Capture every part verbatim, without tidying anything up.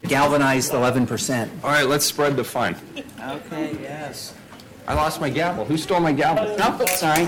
galvanized eleven percent. All right, let's spread the fun. Okay, yes. I lost my gavel. Who stole my gavel? Oh, sorry.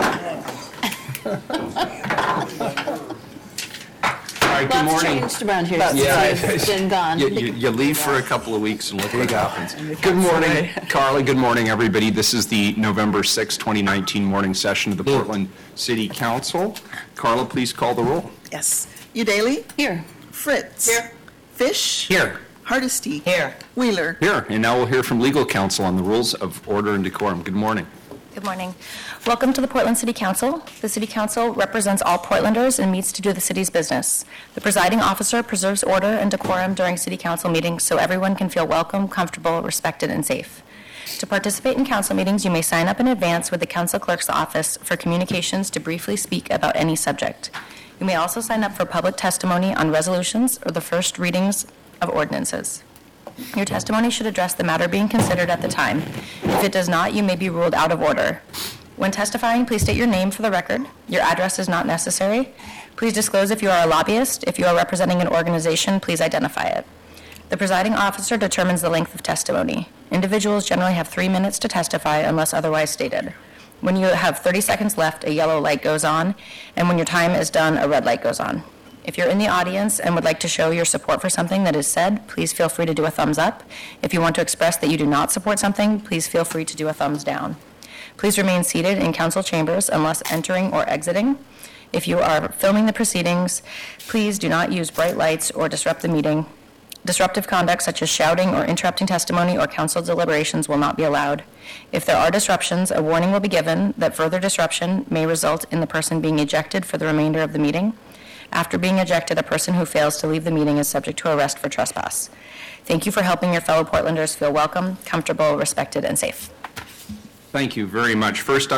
All right, good Lots morning. changed around here Yeah. since it's been gone. You, you, you leave for a couple of weeks and look what happens. Good morning, Carly. Good morning, everybody. This is the November sixth, twenty nineteen morning session of the Portland City Council. Carla, please call the roll. Yes. Udaly? Here. Fritz? Here. Fish? Here. Hardesty? Here. Wheeler? Here, and now we'll hear from legal counsel on the rules of order and decorum. Good morning. Good morning. Welcome to the Portland City Council. The City Council represents all Portlanders and meets to do the city's business. The presiding officer preserves order and decorum during City Council meetings so everyone can feel welcome, comfortable, respected, and safe. To participate in council meetings, you may sign up in advance with the council clerk's office for communications to briefly speak about any subject. You may also sign up for public testimony on resolutions or the first readings of ordinances. Your testimony should address the matter being considered at the time. If it does not, you may be ruled out of order. When testifying, please state your name for the record. Your address is not necessary. Please disclose if you are a lobbyist. If you are representing an organization, please identify it. The presiding officer determines the length of testimony. Individuals generally have three minutes to testify unless otherwise stated. When you have thirty seconds left, a yellow light goes on, and when your time is done, a red light goes on. If you're in the audience and would like to show your support for something that is said, please feel free to do a thumbs up. If you want to express that you do not support something, please feel free to do a thumbs down. Please remain seated in council chambers unless entering or exiting. If you are filming the proceedings, please do not use bright lights or disrupt the meeting. Disruptive conduct such as shouting or interrupting testimony or council deliberations will not be allowed. If there are disruptions, a warning will be given that further disruption may result in the person being ejected for the remainder of the meeting. After being ejected, a person who fails to leave the meeting is subject to arrest for trespass. Thank you for helping your fellow Portlanders feel welcome, comfortable, respected, and safe. Thank you very much. First up,